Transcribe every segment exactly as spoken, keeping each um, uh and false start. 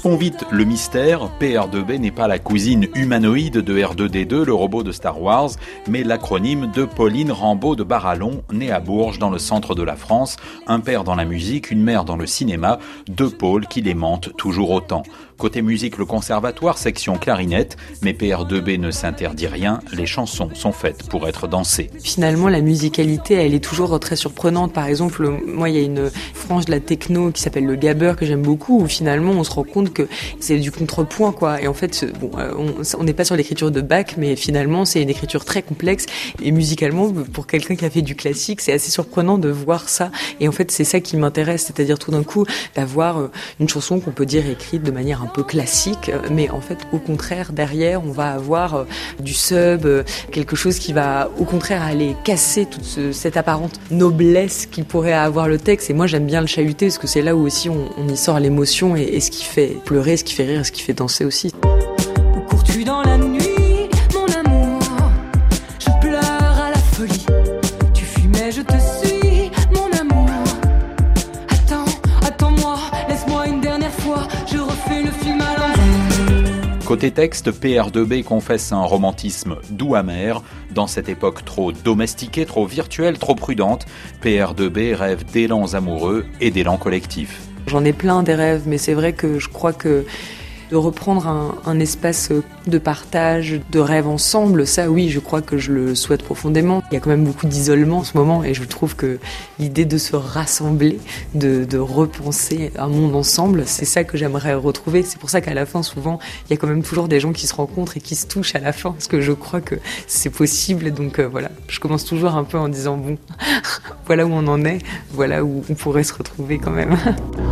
Poussons vite le mystère, P R deux B n'est pas la cousine humanoïde de R deux D deux, le robot de Star Wars, mais l'acronyme de Pauline Rambaud de Barallon, née à Bourges dans le centre de la France, un père dans la musique, une mère dans le cinéma, deux pôles qui l'aimantent toujours autant. Côté musique, le conservatoire, section clarinette, mais P R deux B ne s'interdit rien, les chansons sont faites pour être dansées. Finalement, la musicalité, elle est toujours très surprenante. Par exemple, moi, il y a une frange de la techno qui s'appelle le gabber que j'aime beaucoup, où finalement, on se rend compte que c'est du contrepoint, quoi. Et en fait, bon, on n'est pas sur l'écriture de Bach, mais finalement, c'est une écriture très complexe. Et musicalement, pour quelqu'un qui a fait du classique, c'est assez surprenant de voir ça. Et en fait, c'est ça qui m'intéresse, c'est-à-dire tout d'un coup, d'avoir une chanson qu'on peut dire écrite de manière un peu classique, mais en fait, au contraire, derrière, on va avoir du sub, quelque chose qui va, au contraire, aller casser toute ce, cette apparente noblesse qu'il pourrait avoir le texte. Et moi, j'aime bien le chahuter, parce que c'est là où aussi on, on y sort l'émotion et, et ce qui fait pleurer, ce qui fait rire, ce qui fait danser aussi. Où cours-tu dans la nuit, mon amour? Je pleure à la folie. Tu fumais, je te suis, mon amour. Attends, attends-moi, laisse-moi une dernière fois. Je refais le film à l'envers. Côté texte, P R deux B confesse un romantisme doux amer. Dans cette époque trop domestiquée, trop virtuelle, trop prudente, P R deux B rêve d'élans amoureux et d'élans collectifs. J'en ai plein des rêves, mais c'est vrai que je crois que de reprendre un, un espace de partage, de rêve ensemble, ça oui, je crois que je le souhaite profondément. Il y a quand même beaucoup d'isolement en ce moment et je trouve que l'idée de se rassembler, de, de repenser un monde ensemble, c'est ça que j'aimerais retrouver. C'est pour ça qu'à la fin, souvent, il y a quand même toujours des gens qui se rencontrent et qui se touchent à la fin, parce que je crois que c'est possible. Donc euh, voilà, je commence toujours un peu en disant bon, voilà où on en est, voilà où on pourrait se retrouver quand même.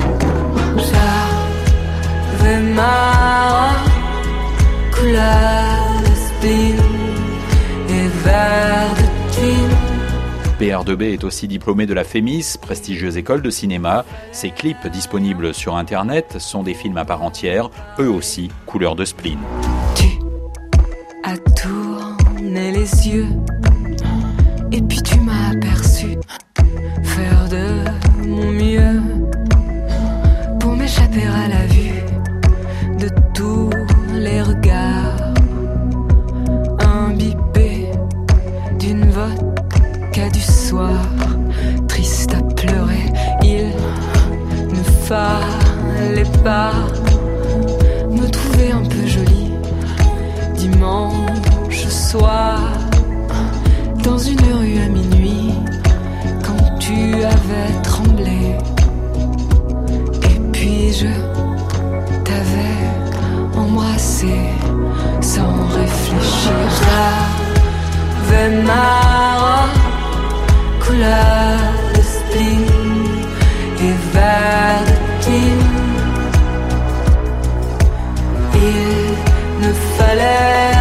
Ma couleur de spleen et vert de tuile. P R deux B est aussi diplômé de la Fémis, prestigieuse école de cinéma. Ses clips disponibles sur Internet sont des films à part entière, eux aussi couleur de spleen. Tu as tourné les yeux et puis tu m'as aperçu faire de mon mieux pour m'échapper à la vue de tous les regards, imbibés d'une vodka du soir, triste à pleurer, il ne fallait pas me trouver un peu jolie dimanche soir dans une rue à minuit quand tu avais tremblé et puis je t'avais embrassé sans réfléchir. J'avais ma couleur de spleen et vert de tuile. Il ne fallait